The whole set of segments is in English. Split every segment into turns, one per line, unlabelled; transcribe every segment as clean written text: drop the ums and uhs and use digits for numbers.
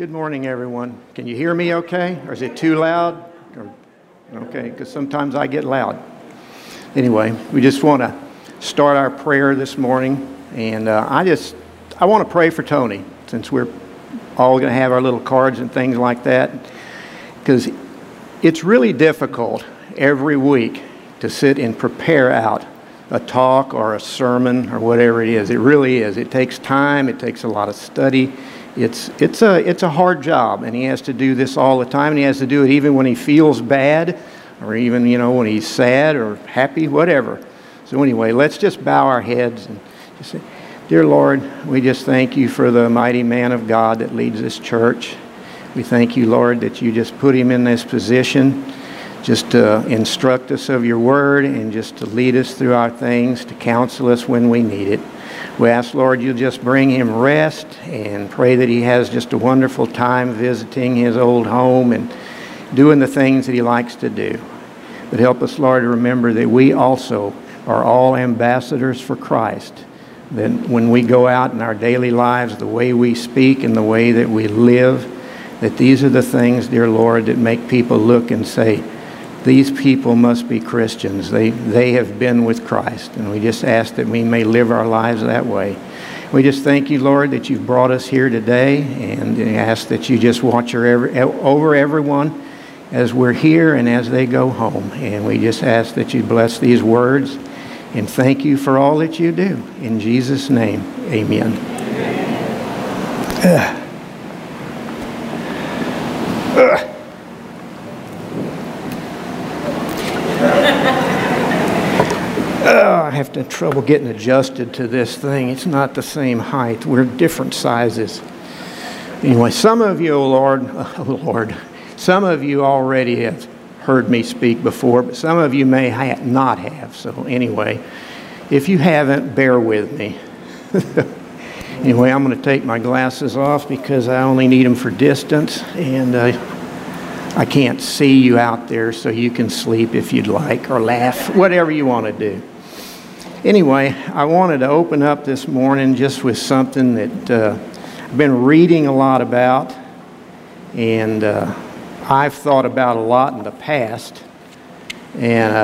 Good morning, everyone. Can you hear me okay? Or is it too loud? Okay, because sometimes I get loud. Anyway, we just want to start our prayer this morning. And I want to pray for Tony, since we're all going to have our little cards and things like that. Because it's really difficult every week to sit and prepare out a talk or a sermon or whatever it is. It really is. It takes time. It takes a lot of study. It's a hard job, and he has to do this all the time, and he has to do it even when he feels bad, or even, when he's sad or happy, whatever. So anyway, let's just bow our heads and just say, Dear Lord, we just thank you for the mighty man of God that leads this church. We thank you, Lord, that you just put him in this position just to instruct us of your word and just to lead us through our things, to counsel us when we need it. We ask, Lord, you just bring him rest and pray that he has just a wonderful time visiting his old home and doing the things that he likes to do. But help us, Lord, to remember that we also are all ambassadors for Christ. That when we go out in our daily lives, the way we speak and the way that we live, that these are the things, dear Lord, that make people look and say, these people must be Christians. They have been with Christ. And we just ask that we may live our lives that way. We just thank you, Lord, that you've brought us here today. And ask that you just watch over everyone as we're here and as they go home. And we just ask that you bless these words. And thank you for all that you do. In Jesus' name, amen. I have trouble getting adjusted to this thing. It's not the same height. We're different sizes. Anyway, some of you, Lord, some of you already have heard me speak before, but some of you may not have. So anyway, if you haven't, bear with me. Anyway, I'm going to take my glasses off because I only need them for distance, and I can't see you out there, so you can sleep if you'd like, or laugh, whatever you want to do. Anyway, I wanted to open up this morning just with something that I've been reading a lot about, and I've thought about a lot in the past. And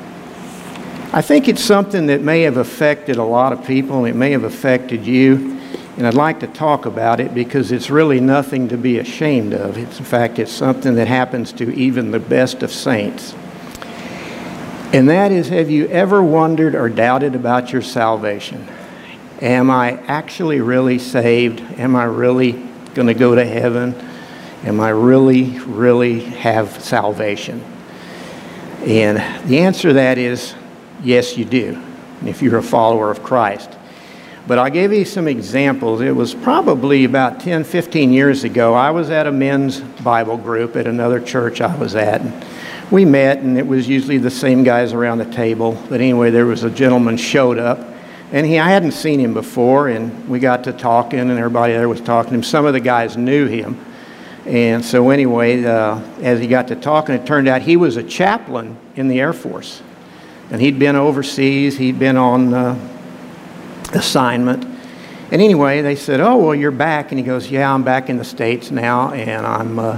I think it's something that may have affected a lot of people, and it may have affected you. And I'd like to talk about it because it's really nothing to be ashamed of. In fact, it's something that happens to even the best of saints. And that is, have you ever wondered or doubted about your salvation? Am I actually really saved? Am I really going to go to heaven? Am I really have salvation? And the answer to that is, yes, you do, if you're a follower of Christ. But I'll give you some examples. It was probably about 10, 15 years ago. I was at a men's Bible group at another church I was at. And we met, and it was usually the same guys around the table. But anyway, there was a gentleman showed up, and I hadn't seen him before, and we got to talking, and everybody there was talking to him. Some of the guys knew him. And so anyway, as he got to talking, it turned out he was a chaplain in the Air Force. And he'd been overseas. He'd been on assignment. And anyway, they said, oh, well, you're back. And he goes, yeah, I'm back in the States now, and I'm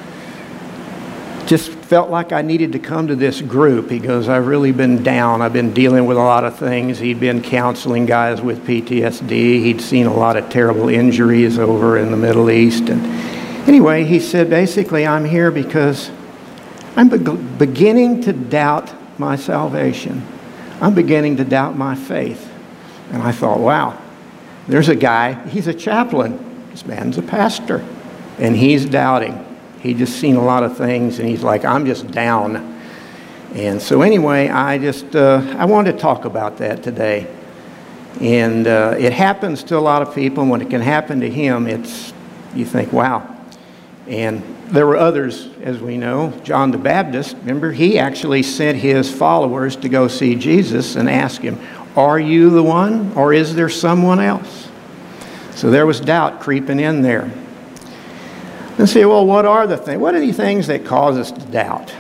just felt like I needed to come to this group. He goes, I've really been down. I've been dealing with a lot of things. He'd been counseling guys with PTSD. He'd seen a lot of terrible injuries over in the Middle East. And anyway, he said, basically, I'm here because I'm beginning to doubt my salvation. I'm beginning to doubt my faith. And I thought, wow, there's a guy, he's a chaplain. This man's a pastor. And he's doubting. He'd just seen a lot of things, and he's like, I'm just down. And so anyway, I wanted to talk about that today. And it happens to a lot of people, and when it can happen to him, you think, wow. And there were others, as we know. John the Baptist, remember, he actually sent his followers to go see Jesus and ask him, are you the one, or is there someone else? So there was doubt creeping in there. And say, well, what are the things that cause us to doubt?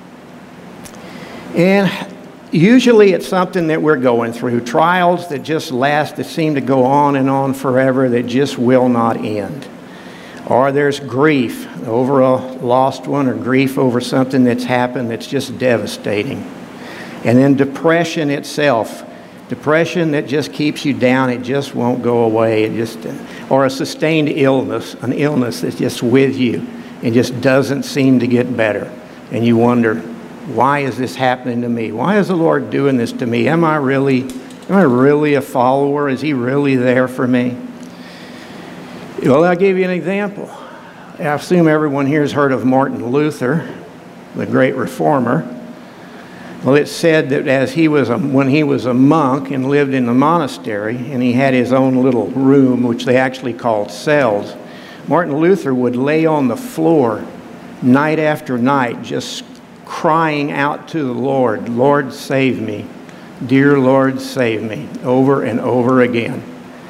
And usually it's something that we're going through, trials that just last, that seem to go on and on forever, that just will not end. Or there's grief over a lost one, or grief over something that's happened that's just devastating. And then depression itself. Depression that just keeps you down, it just won't go away. Or a sustained illness, an illness that's just with you and just doesn't seem to get better. And you wonder, why is this happening to me? Why is the Lord doing this to me? Am I really a follower? Is He really there for me? Well, I'll give you an example. I assume everyone here has heard of Martin Luther, the great reformer. Well, it's said that when he was a monk and lived in the monastery, and he had his own little room, which they actually called cells, Martin Luther would lay on the floor night after night, just crying out to the Lord, "Lord, save me. Dear Lord, save me," over and over again.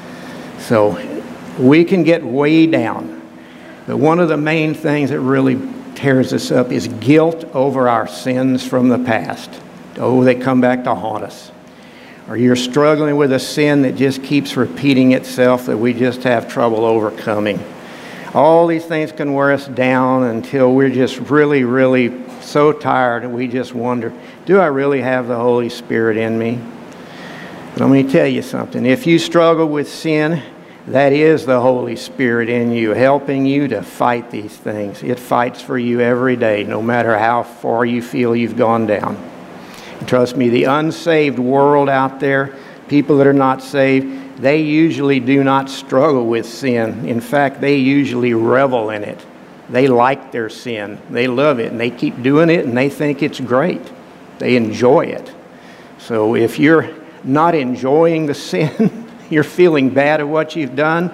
So we can get way down. But one of the main things that really tears us up is guilt over our sins from the past. Oh, they come back to haunt us. Or you're struggling with a sin that just keeps repeating itself that we just have trouble overcoming. All these things can wear us down until we're just really, really so tired and we just wonder, do I really have the Holy Spirit in me? Let me tell you something. If you struggle with sin, that is the Holy Spirit in you, helping you to fight these things. It fights for you every day, no matter how far you feel you've gone down. And trust me, the unsaved world out there, people that are not saved, they usually do not struggle with sin. In fact, they usually revel in it. They like their sin. They love it, and they keep doing it, and they think it's great. They enjoy it. So if you're not enjoying the sin, you're feeling bad at what you've done,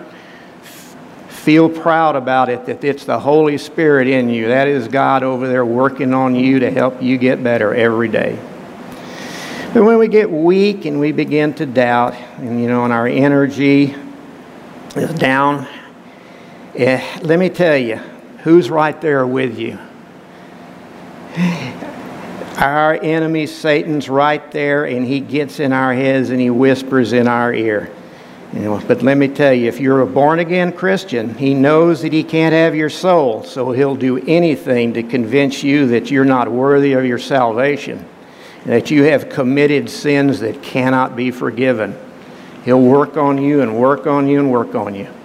feel proud about it, that it's the Holy Spirit in you. That is God over there working on you to help you get better every day. But when we get weak and we begin to doubt, and our energy is down, let me tell you, who's right there with you? Our enemy, Satan's right there, and he gets in our heads and he whispers in our ear. But let me tell you, if you're a born-again Christian, he knows that he can't have your soul, so he'll do anything to convince you that you're not worthy of your salvation, that you have committed sins that cannot be forgiven. He'll work on you and work on you and work on you.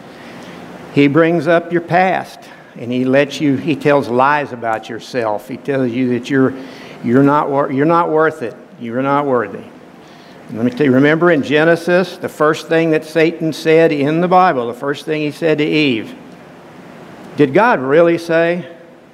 He brings up your past, and he tells lies about yourself. He tells you that you're not worth it. You're not worthy. Let me tell you, remember in Genesis, the first thing that Satan said in the Bible, the first thing he said to Eve, did God really say?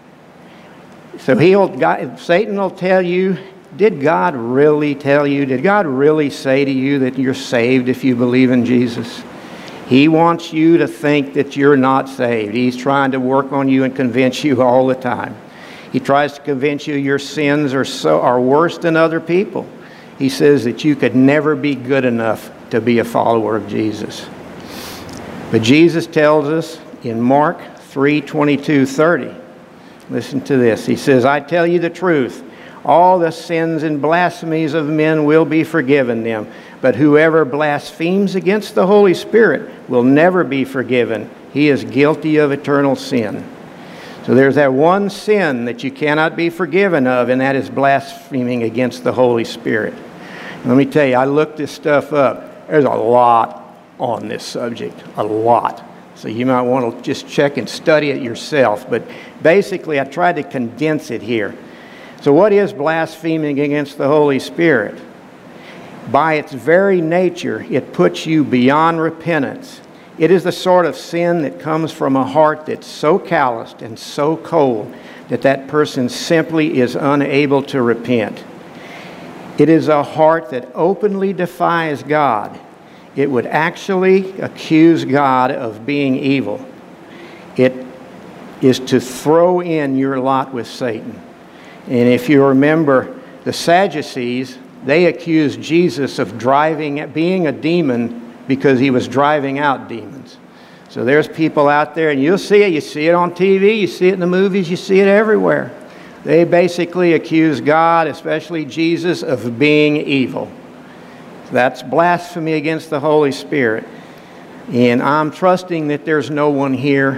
So Satan will tell you, did God really tell you? Did God really say to you that you're saved if you believe in Jesus? He wants you to think that you're not saved. He's trying to work on you and convince you all the time. He tries to convince you your sins are worse than other people. He says that you could never be good enough to be a follower of Jesus. But Jesus tells us in Mark 3:22-30, listen to this. He says, I tell you the truth, all the sins and blasphemies of men will be forgiven them, but whoever blasphemes against the Holy Spirit will never be forgiven. He is guilty of eternal sin. So there's that one sin that you cannot be forgiven of, and that is blaspheming against the Holy Spirit. Let me tell you, I looked this stuff up. There's a lot on this subject, a lot. So you might want to just check and study it yourself. But basically, I tried to condense it here. So what is blaspheming against the Holy Spirit? By its very nature, it puts you beyond repentance. It is the sort of sin that comes from a heart that's so calloused and so cold that that person simply is unable to repent. It is a heart that openly defies God. It would actually accuse God of being evil. It is to throw in your lot with Satan. And if you remember, the Sadducees, they accused Jesus of being a demon because he was driving out demons. So there's people out there, and you'll see it. You see it on TV, you see it in the movies, you see it everywhere. They basically accuse God, especially Jesus, of being evil. That's blasphemy against the Holy Spirit. And I'm trusting that there's no one here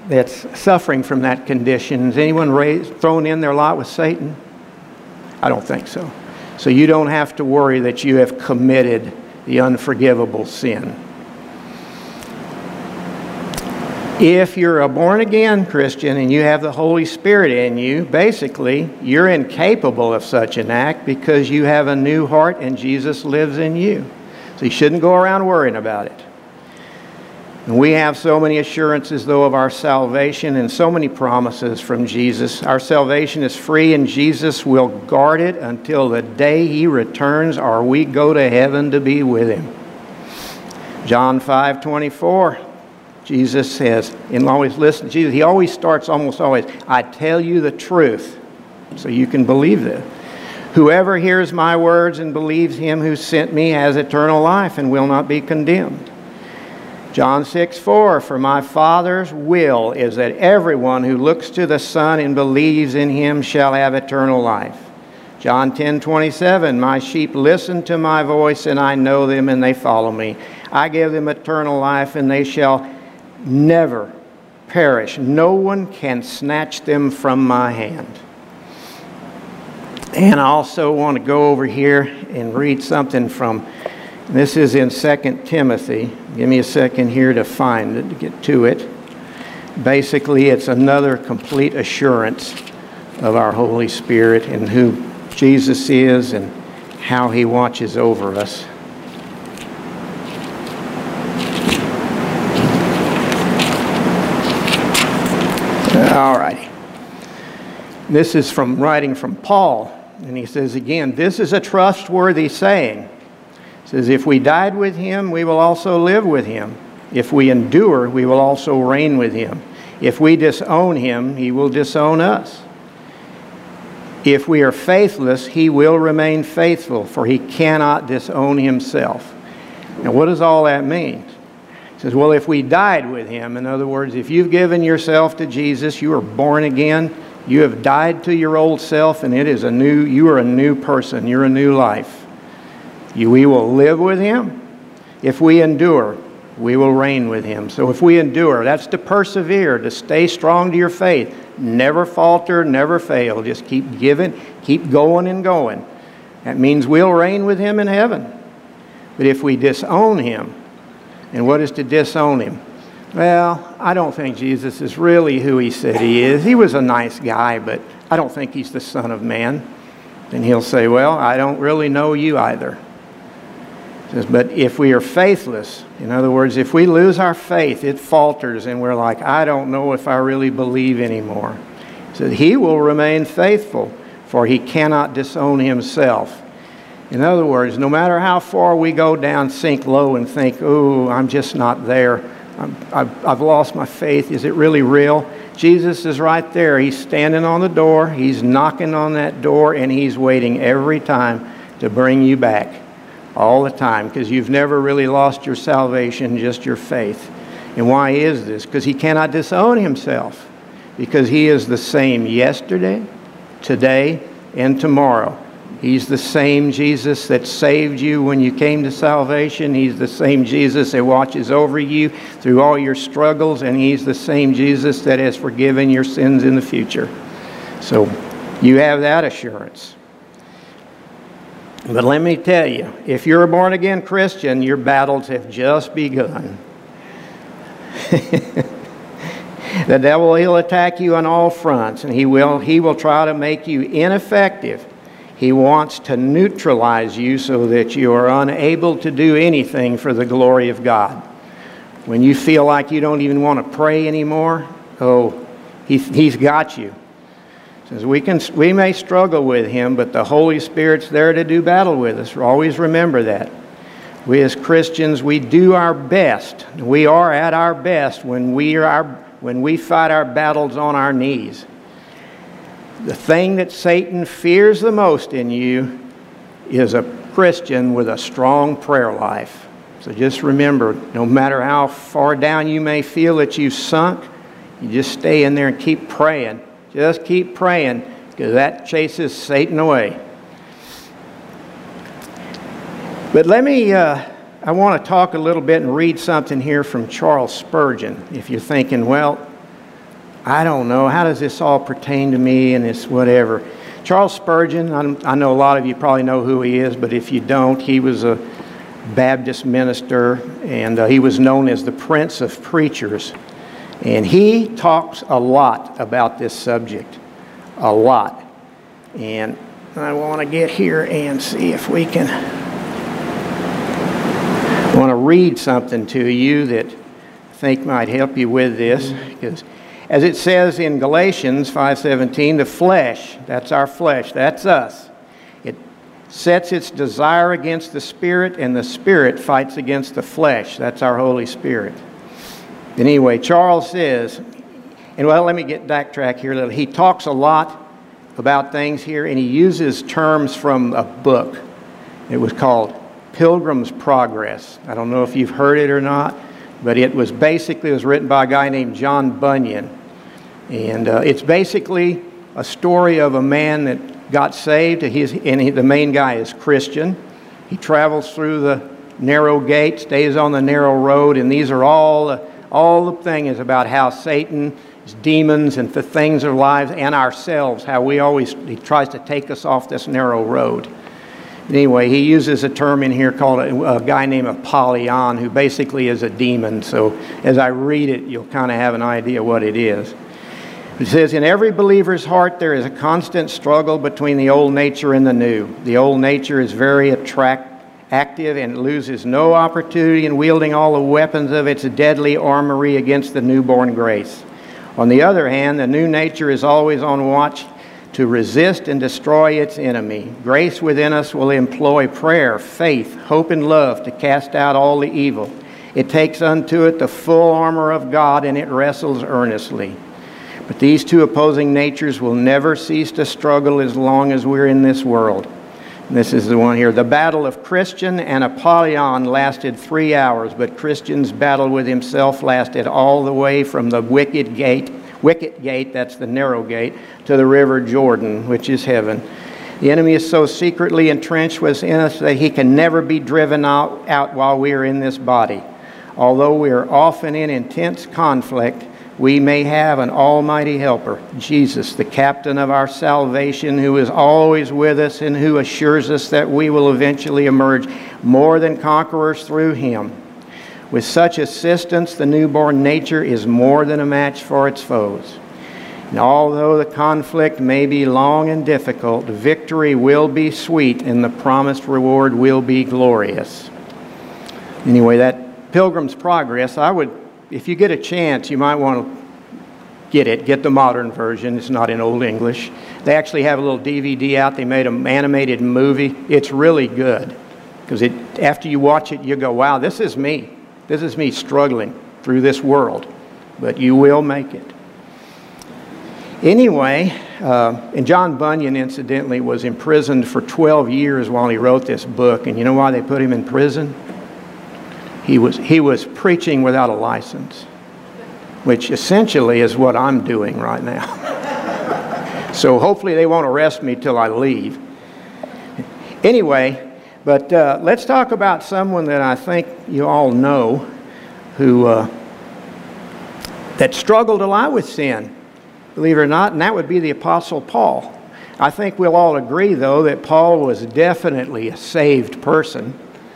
that's suffering from that condition. Is anyone thrown in their lot with Satan? I don't think so. So you don't have to worry that you have committed the unforgivable sin. If you're a born-again Christian and you have the Holy Spirit in you, basically, you're incapable of such an act because you have a new heart and Jesus lives in you. So you shouldn't go around worrying about it. And we have so many assurances, though, of our salvation and so many promises from Jesus. Our salvation is free and Jesus will guard it until the day He returns or we go to heaven to be with Him. John 5:24. Jesus says, and always listen to Jesus, He always starts, almost always, I tell you the truth, so you can believe this. Whoever hears my words and believes Him who sent me has eternal life and will not be condemned. John 6:4, for my Father's will is that everyone who looks to the Son and believes in Him shall have eternal life. John 10:27, my sheep listen to my voice and I know them and they follow me. I give them eternal life and they shall never perish. No one can snatch them from my hand. And I also want to go over here and read something from, this is in 2 Timothy. Give me a second here to find it, to get to it. Basically, it's another complete assurance of our Holy Spirit and who Jesus is and how He watches over us. All righty. This is from writing from Paul. And he says again, this is a trustworthy saying. He says, if we died with Him, we will also live with Him. If we endure, we will also reign with Him. If we disown Him, He will disown us. If we are faithless, He will remain faithful, for He cannot disown Himself. Now, what does all that mean? He says, well, if we died with Him, in other words, if you've given yourself to Jesus, you are born again, you have died to your old self, and you are a new person, you're a new life. We will live with Him. If we endure, we will reign with Him. So if we endure, that's to persevere, to stay strong to your faith. Never falter, never fail. Just keep giving, keep going and going. That means we'll reign with Him in heaven. But if we disown Him, and what is to disown Him? Well, I don't think Jesus is really who He said He is. He was a nice guy, but I don't think He's the Son of Man. Then He'll say, well, I don't really know you either. He says, but if we are faithless, in other words, if we lose our faith, it falters and we're like, I don't know if I really believe anymore. He said, He will remain faithful, for He cannot disown Himself. In other words, no matter how far we go down, sink low and think, oh, I'm just not there. I've lost my faith. Is it really real? Jesus is right there. He's standing on the door. He's knocking on that door, and He's waiting every time to bring you back. All the time, because you've never really lost your salvation, just your faith. And why is this? Because He cannot disown Himself. Because He is the same yesterday, today, and tomorrow. He's the same Jesus that saved you when you came to salvation. He's the same Jesus that watches over you through all your struggles. And He's the same Jesus that has forgiven your sins in the future. So you have that assurance. But let me tell you, if you're a born-again Christian, your battles have just begun. The devil, he'll attack you on all fronts, and he will try to make you ineffective. He wants to neutralize you so that you are unable to do anything for the glory of God. When you feel like you don't even want to pray anymore, he's got you. Says we may struggle with him, but the Holy Spirit's there to do battle with us. Always remember that. We as Christians, we do our best. We are at our best when we fight our battles on our knees. The thing that Satan fears the most in you is a Christian with a strong prayer life. So just remember, no matter how far down you may feel that you've sunk, you just stay in there and keep praying. Just keep praying, because that chases Satan away. But I want to talk a little bit and read something here from Charles Spurgeon. If you're thinking, well, I don't know, how does this all pertain to me and this whatever. Charles Spurgeon, I know a lot of you probably know who he is, but if you don't, he was a Baptist minister, and he was known as the Prince of Preachers. And he talks a lot about this subject, a lot. And I want to get here and see if we can. I want to read something to you that I think might help you with this, because as it says in Galatians 5:17, the flesh, that's our flesh, that's us. It sets its desire against the Spirit, and the Spirit fights against the flesh. That's our Holy Spirit. Anyway, Charles says, and well, let me backtrack here a little. He talks a lot about things here, and he uses terms from a book. It was called Pilgrim's Progress. I don't know if you've heard it or not, but it was written by a guy named John Bunyan. And it's basically a story of a man that got saved. The main guy is Christian. He travels through the narrow gate, stays on the narrow road, and these are all the thing is about how Satan, his demons, and the things of lives, and ourselves, how he tries to take us off this narrow road. Anyway, he uses a term in here called a guy named Apollyon, who basically is a demon. So as I read it, you'll kind of have an idea what it is. It says, in every believer's heart there is a constant struggle between the old nature and the new. The old nature is very active and loses no opportunity in wielding all the weapons of its deadly armory against the newborn grace. On the other hand, the new nature is always on watch to resist and destroy its enemy. Grace within us will employ prayer, faith, hope, and love to cast out all the evil. It takes unto it the full armor of God, and it wrestles earnestly. But these two opposing natures will never cease to struggle as long as we're in this world. And this is the one here. The battle of Christian and Apollyon lasted 3 hours, but Christian's battle with himself lasted all the way from the wicket gate, that's the narrow gate, to the river Jordan, which is heaven. The enemy is so secretly entrenched within us that he can never be driven out while we are in this body. Although we are often in intense conflict, we may have an almighty helper, Jesus, the captain of our salvation, who is always with us and who assures us that we will eventually emerge more than conquerors through him. With such assistance, the newborn nature is more than a match for its foes. And although the conflict may be long and difficult, victory will be sweet and the promised reward will be glorious. Anyway, that Pilgrim's Progress, if you get a chance, you might want to get the modern version. It's not in Old English. They actually have a little DVD out. They made an animated movie. It's really good, because after you watch it, you go, wow, this is me. This is me struggling through this world. But you will make it. Anyway, and John Bunyan, incidentally, was imprisoned for 12 years while he wrote this book. And you know why they put him in prison? He was preaching without a license, which essentially is what I'm doing right now. So hopefully they won't arrest me till I leave. Anyway, but let's talk about someone that I think you all know who that struggled a lot with sin, believe it or not, and that would be the Apostle Paul. I think we'll all agree, though, that Paul was definitely a saved person.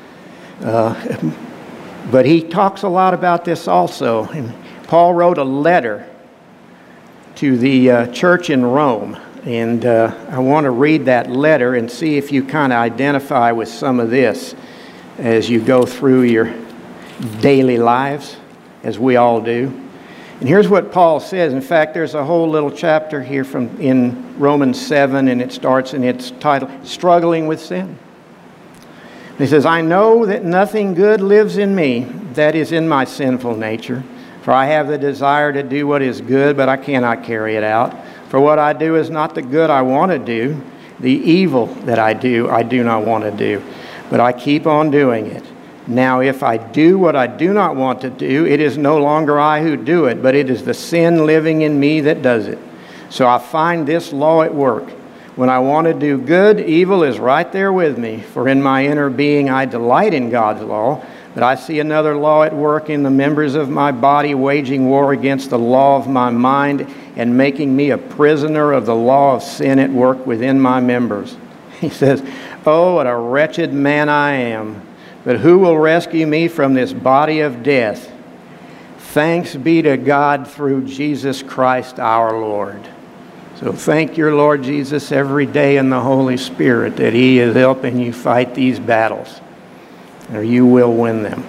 But he talks a lot about this also. And Paul wrote a letter to the church in Rome. And I want to read that letter and see if you kind of identify with some of this as you go through your daily lives, as we all do. And here's what Paul says. In fact, there's a whole little chapter here in Romans 7, and it starts, and it's titled, Struggling with Sin. He says, I know that nothing good lives in me, that is in my sinful nature. For I have the desire to do what is good, but I cannot carry it out. For what I do is not the good I want to do. The evil that I do not want to do. But I keep on doing it. Now, if I do what I do not want to do, it is no longer I who do it, but it is the sin living in me that does it. So I find this law at work. When I want to do good, evil is right there with me. For in my inner being I delight in God's law, But I see another law at work in the members of my body, waging war against the law of my mind and making me a prisoner of the law of sin at work within my members. He says, oh, what a wretched man I am. But who will rescue me from this body of death? Thanks be to God through Jesus Christ our Lord. So thank your Lord Jesus every day in the Holy Spirit that He is helping you fight these battles, or you will win them.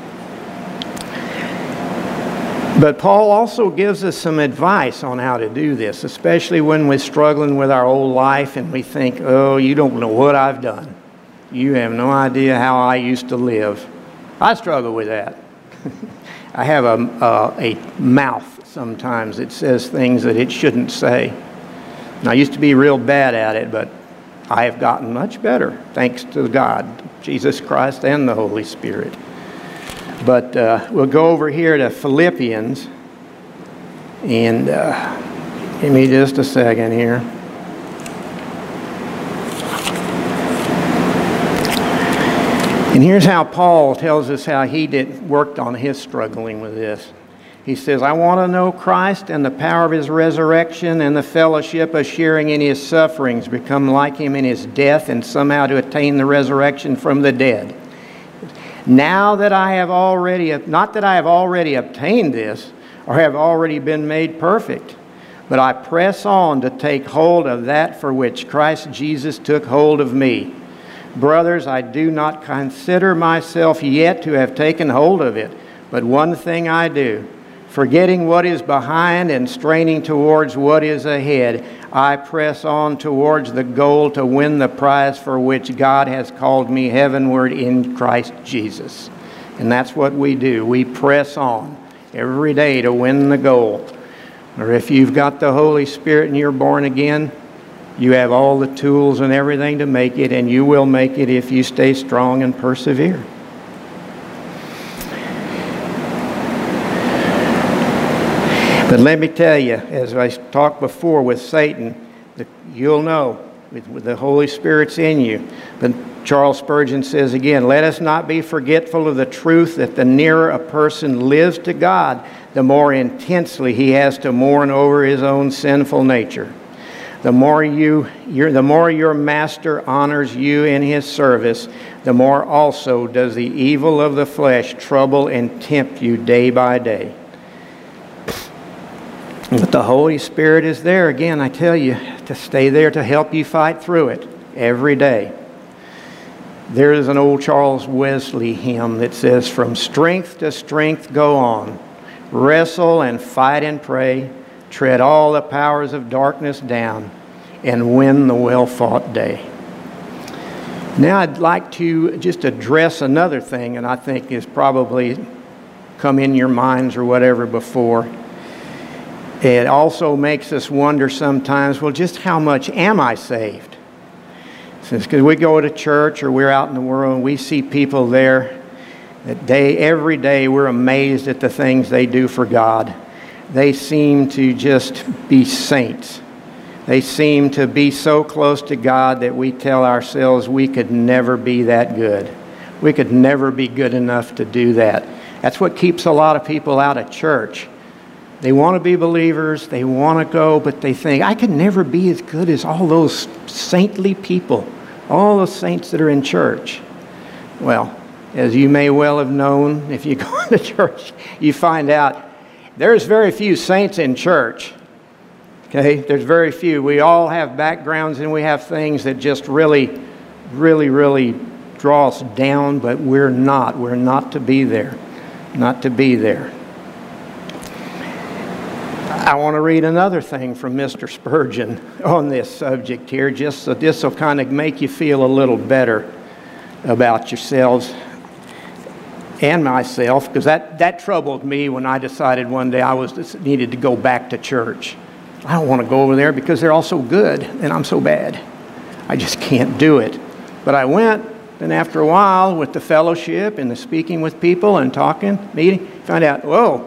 But Paul also gives us some advice on how to do this, especially when we're struggling with our old life and we think, oh, you don't know what I've done. You have no idea how I used to live. I struggle with that. I have a mouth sometimes that says things that it shouldn't say. And I used to be real bad at it, but I have gotten much better, thanks to God, Jesus Christ, and the Holy Spirit. But we'll go over here to Philippians, and give me just a second here. And here's how Paul tells us how he worked on his struggling with this. He says, I want to know Christ and the power of His resurrection and the fellowship of sharing in His sufferings, become like Him in His death, and somehow to attain the resurrection from the dead. Now that I have already, not that I have already obtained this, or have already been made perfect, but I press on to take hold of that for which Christ Jesus took hold of me. Brothers, I do not consider myself yet to have taken hold of it, but one thing I do, forgetting what is behind and straining towards what is ahead, I press on towards the goal to win the prize for which God has called me heavenward in Christ Jesus. And that's what we do. We press on every day to win the goal. Or if you've got the Holy Spirit and you're born again, you have all the tools and everything to make it, and you will make it if you stay strong and persevere. But let me tell you, as I talked before with Satan, you'll know with the Holy Spirit's in you. But Charles Spurgeon says again, let us not be forgetful of the truth that the nearer a person lives to God, the more intensely he has to mourn over his own sinful nature. The more your master honors you in his service, the more also does the evil of the flesh trouble and tempt you day by day. But the Holy Spirit is there, again, I tell you, to stay there to help you fight through it every day. There is an old Charles Wesley hymn that says, from strength to strength go on, wrestle and fight and pray, tread all the powers of darkness down, and win the well-fought day. Now I'd like to just address another thing, and I think has probably come in your minds or whatever before. It also makes us wonder sometimes, well, just how much am I saved? Because we go to church or we're out in the world and we see people there that every day we're amazed at the things they do for God. They seem to just be saints. They seem to be so close to God that we tell ourselves we could never be that good. We could never be good enough to do that. That's what keeps a lot of people out of church. They want to be believers, they want to go, but they think, I could never be as good as all those saintly people, all those saints that are in church. Well, as you may well have known, if you go to church, you find out there's very few saints in church. Okay, there's very few. We all have backgrounds and we have things that just really, really, really draw us down, but we're not. We're not to be there. Not to be there. I want to read another thing from Mr. Spurgeon on this subject here, just so this will kind of make you feel a little better about yourselves and myself, because that troubled me when I decided one day I needed to go back to church. I don't want to go over there because they're all so good and I'm so bad. I just can't do it. But I went, and after a while with the fellowship and the speaking with people and talking, meeting, found out, whoa,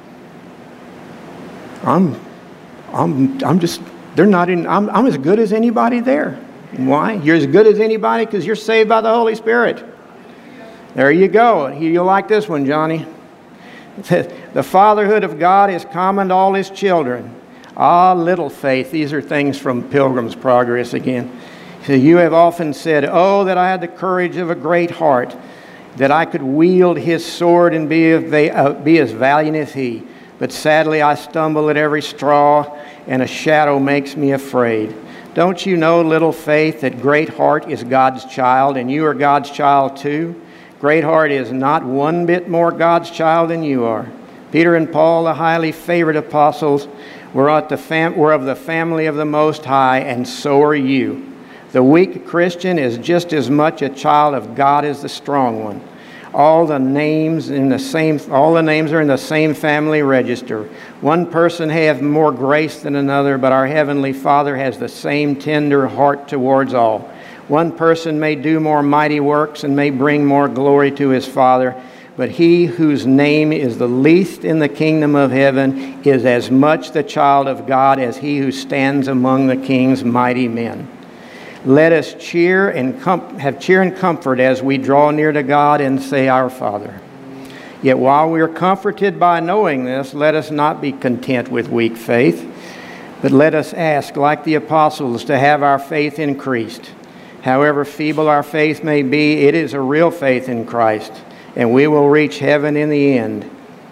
I'm as good as anybody there. And why? You're as good as anybody because you're saved by the Holy Spirit. There you go. You'll like this one, Johnny. It says, the fatherhood of God is common to all his children. Ah, little faith. These are things from Pilgrim's Progress again. So you have often said, oh, that I had the courage of a great heart, that I could wield his sword and be as valiant as he. But sadly I stumble at every straw, and a shadow makes me afraid. Don't you know, little faith, that great heart is God's child, and you are God's child too? Great heart is not one bit more God's child than you are. Peter and Paul, the highly favored apostles, were of the family of the Most High, and so are you. The weak Christian is just as much a child of God as the strong one. All the names are in the same family register. One person has more grace than another, but our Heavenly Father has the same tender heart towards all. One person may do more mighty works and may bring more glory to his Father, but he whose name is the least in the kingdom of heaven is as much the child of God as he who stands among the king's mighty men. Let us have cheer and comfort as we draw near to God and say, Our Father. Yet while we are comforted by knowing this, let us not be content with weak faith, but let us ask, like the apostles, to have our faith increased. However feeble our faith may be, it is a real faith in Christ, and we will reach heaven in the end.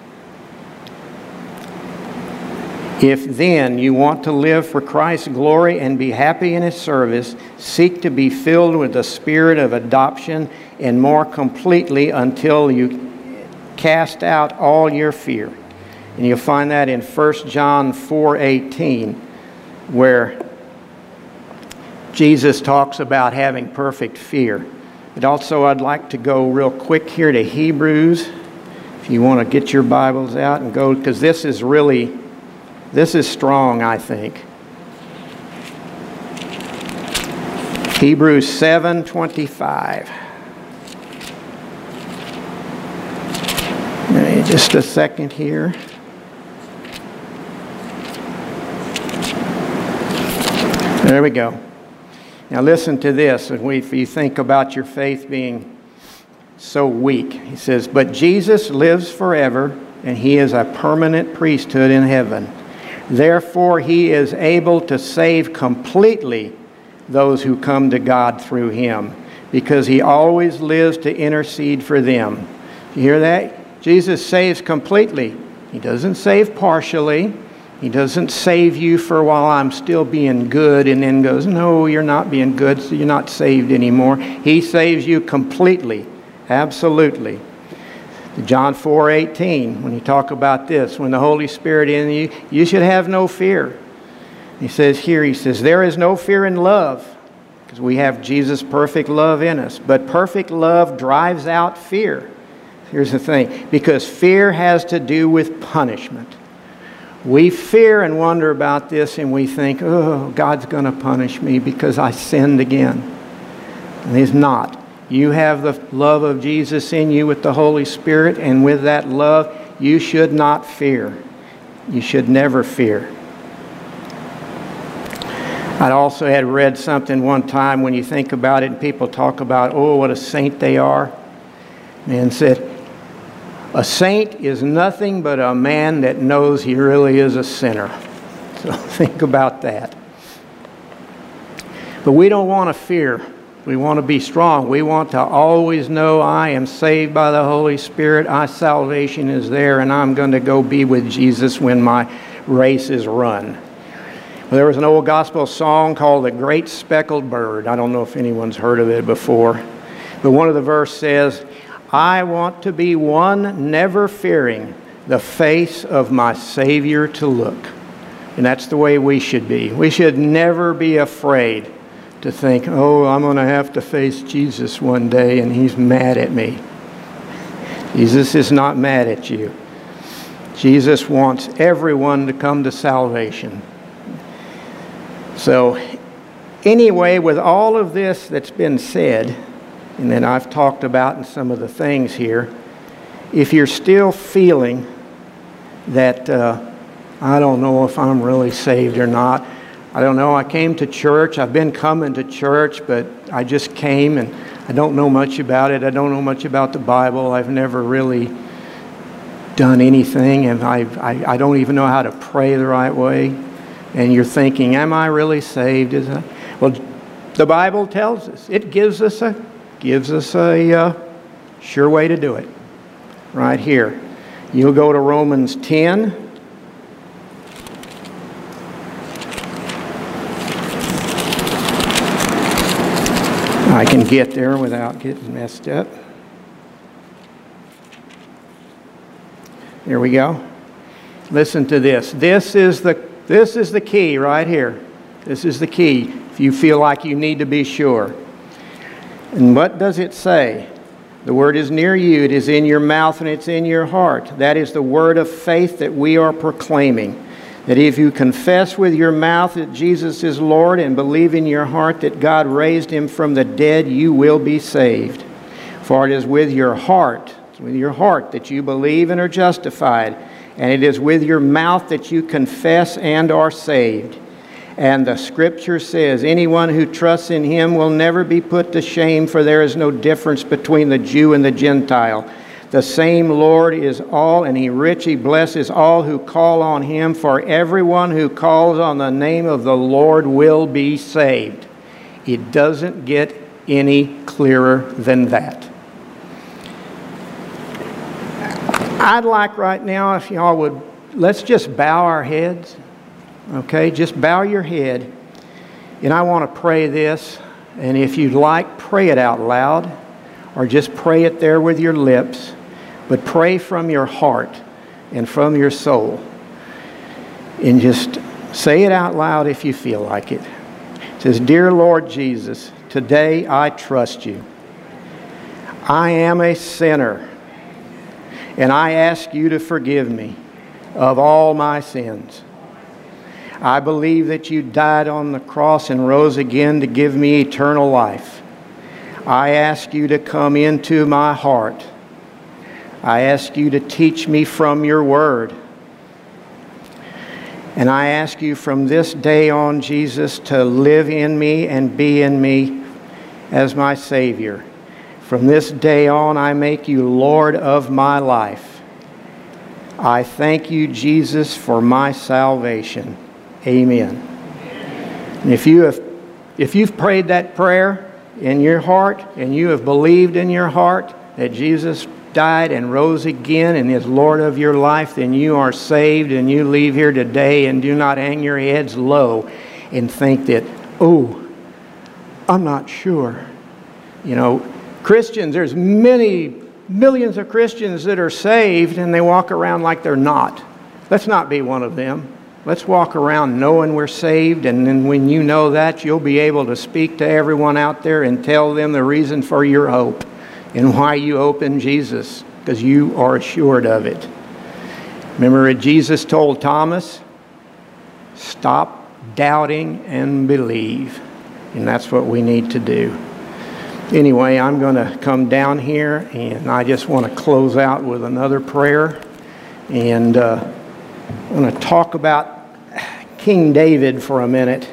If then you want to live for Christ's glory and be happy in His service, seek to be filled with the spirit of adoption and more completely until you cast out all your fear. And you'll find that in 1 John 4:18, where Jesus talks about having perfect fear. But also I'd like to go real quick here to Hebrews, if you want to get your Bibles out and go, because this is strong, I think. Hebrews 7:25. Just a second here. There we go. Now listen to this. If you think about your faith being so weak, he says, but Jesus lives forever, and He is a permanent priesthood in heaven. Therefore, He is able to save completely those who come to God through Him, because He always lives to intercede for them. You hear that? Jesus saves completely. He doesn't save partially. He doesn't save you for while I'm still being good and then goes, no, you're not being good, so you're not saved anymore. He saves you completely, absolutely. John 4:18, when you talk about this, when the Holy Spirit in you, you should have no fear. He says here, there is no fear in love, because we have Jesus' perfect love in us. But perfect love drives out fear. Here's the thing, because fear has to do with punishment. We fear and wonder about this, and we think, oh, God's going to punish me because I sinned again. And He's not. You have the love of Jesus in you with the Holy Spirit, and with that love, you should not fear. You should never fear. I also had read something one time, when you think about it, and people talk about, oh, what a saint they are. And said, a saint is nothing but a man that knows he really is a sinner. So think about that. But we don't want to fear. We want to be strong. We want to always know I am saved by the Holy Spirit. My salvation is there, and I'm going to go be with Jesus when my race is run. Well, there was an old gospel song called The Great Speckled Bird. I don't know if anyone's heard of it before. But one of the verses says, I want to be one never fearing the face of my Savior to look. And that's the way we should be. We should never be afraid to think, oh, I'm going to have to face Jesus one day and He's mad at me. Jesus is not mad at you. Jesus wants everyone to come to salvation. So anyway, with all of this that's been said, and then I've talked about in some of the things here, if you're still feeling that I don't know if I'm really saved or not, I don't know, I came to church, I've been coming to church, but I just came and I don't know much about it. I don't know much about the Bible. I've never really done anything, and I don't even know how to pray the right way. And you're thinking, am I really saved? Well, the Bible tells us. It gives us a sure way to do it. Right here. You'll go to Romans 10. I can get there without getting messed up. There we go. Listen to this. This is the key right here. This is the key if you feel like you need to be sure. And what does it say? The word is near you. It is in your mouth and it's in your heart. That is the word of faith that we are proclaiming. That if you confess with your mouth that Jesus is Lord and believe in your heart that God raised him from the dead, you will be saved. For it is with your heart that you believe and are justified, and it is with your mouth that you confess and are saved. And the Scripture says, anyone who trusts in him will never be put to shame, for there is no difference between the Jew and the Gentile. The same Lord is all, and he richly blesses all who call on him, for everyone who calls on the name of the Lord will be saved. It doesn't get any clearer than that. I'd like right now, if y'all would, let's just bow our heads. Okay, just bow your head. And I want to pray this. And if you'd like, pray it out loud, or just pray it there with your lips. But pray from your heart and from your soul. And just say it out loud if you feel like it. It says, Dear Lord Jesus, today I trust you. I am a sinner, and I ask you to forgive me of all my sins. I believe that you died on the cross and rose again to give me eternal life. I ask you to come into my heart. I ask you to teach me from your word. And I ask you from this day on, Jesus, to live in me and be in me as my Savior. From this day on, I make you Lord of my life. I thank you, Jesus, for my salvation. Amen. And if you've prayed that prayer in your heart, and you have believed in your heart that Jesus died and rose again and is Lord of your life, then you are saved, and you leave here today, and do not hang your heads low and think that, oh, I'm not sure. You know, Christians, there's millions of Christians that are saved and they walk around like they're not. Let's not be one of them. Let's walk around knowing we're saved, and then when you know that, you'll be able to speak to everyone out there and tell them the reason for your hope and why you hope in Jesus, because you are assured of it. Remember, Jesus told Thomas, stop doubting and believe. And that's what we need to do. Anyway, I'm going to come down here, and I just want to close out with another prayer. And I want to talk about King David for a minute.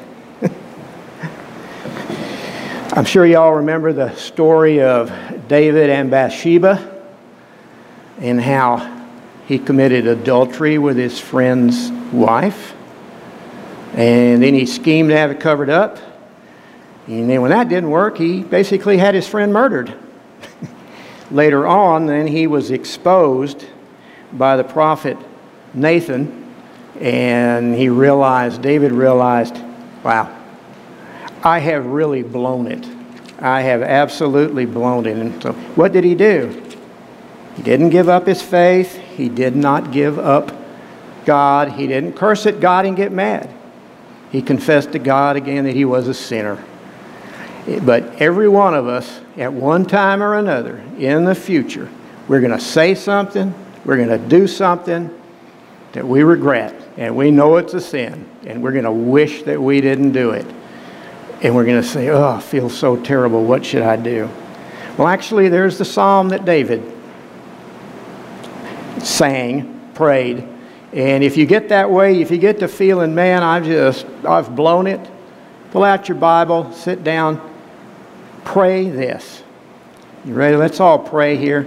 I'm sure y'all remember the story of David and Bathsheba and how he committed adultery with his friend's wife. And then he schemed to have it covered up. And then when that didn't work, he basically had his friend murdered. Later on, then he was exposed by the prophet Nathan, and David realized, wow, I have really blown it. I have absolutely blown it. And so what did he do? He didn't give up his faith. He did not give up God. He didn't curse at God and get mad. He confessed to God again that he was a sinner. But every one of us, at one time or another, in the future, we're going to say something, we're going to do something that we regret, and we know it's a sin, and we're going to wish that we didn't do it. And we're going to say, oh, I feel so terrible, what should I do? Well, actually, there's the psalm that David sang, prayed. And if you get that way, if you get to feeling, man, I've blown it, pull out your Bible, sit down, pray this. You ready? Let's all pray here.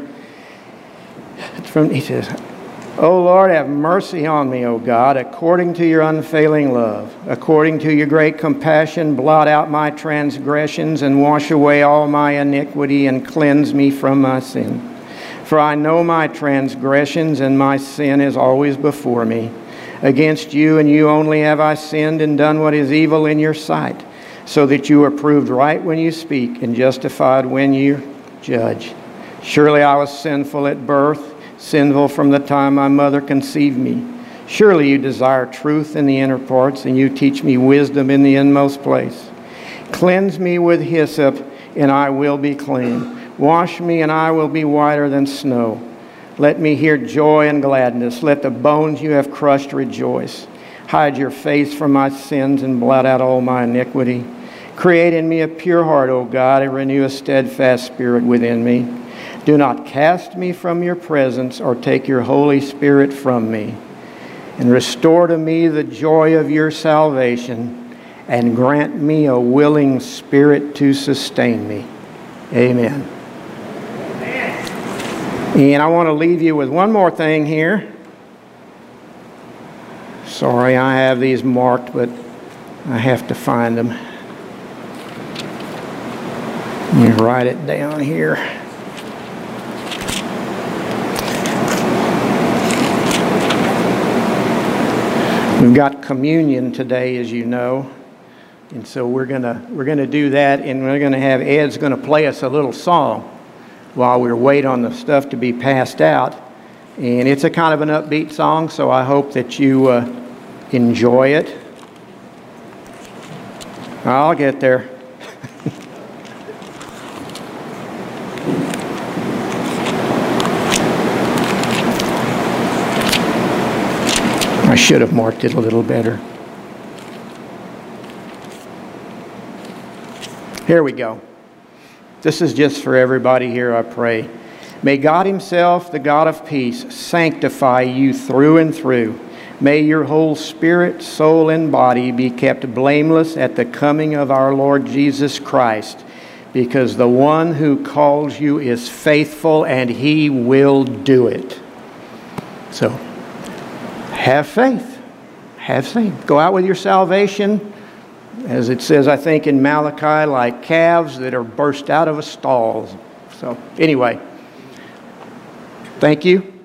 He says, O Lord, have mercy on me, O God, according to your unfailing love. According to your great compassion, blot out my transgressions and wash away all my iniquity and cleanse me from my sin. For I know my transgressions, and my sin is always before me. Against you and you only have I sinned and done what is evil in your sight, so that you are proved right when you speak and justified when you judge. Surely I was sinful at birth, sinful from the time my mother conceived me. Surely you desire truth in the inner parts, and you teach me wisdom in the inmost place. Cleanse me with hyssop, and I will be clean. Wash me, and I will be whiter than snow. Let me hear joy and gladness. Let the bones you have crushed rejoice. Hide your face from my sins and blot out all my iniquity. Create in me a pure heart, O God, and renew a steadfast spirit within me. Do not cast me from your presence or take your Holy Spirit from me. And restore to me the joy of your salvation, and grant me a willing spirit to sustain me. Amen. And I want to leave you with one more thing here. Sorry, I have these marked, but I have to find them. Let me write it down here. We've got communion today, as you know, and so we're gonna do that, and we're gonna have Ed's gonna play us a little song while we wait on the stuff to be passed out, and it's a kind of an upbeat song, so I hope that you enjoy it. I'll get there. I should have marked it a little better. Here we go. This is just for everybody here, I pray. May God Himself, the God of peace, sanctify you through and through. May your whole spirit, soul, and body be kept blameless at the coming of our Lord Jesus Christ, because the one who calls you is faithful, and He will do it. So, have faith. Have faith. Go out with your salvation, as it says, I think, in Malachi, like calves that are burst out of a stall. So, anyway, thank you.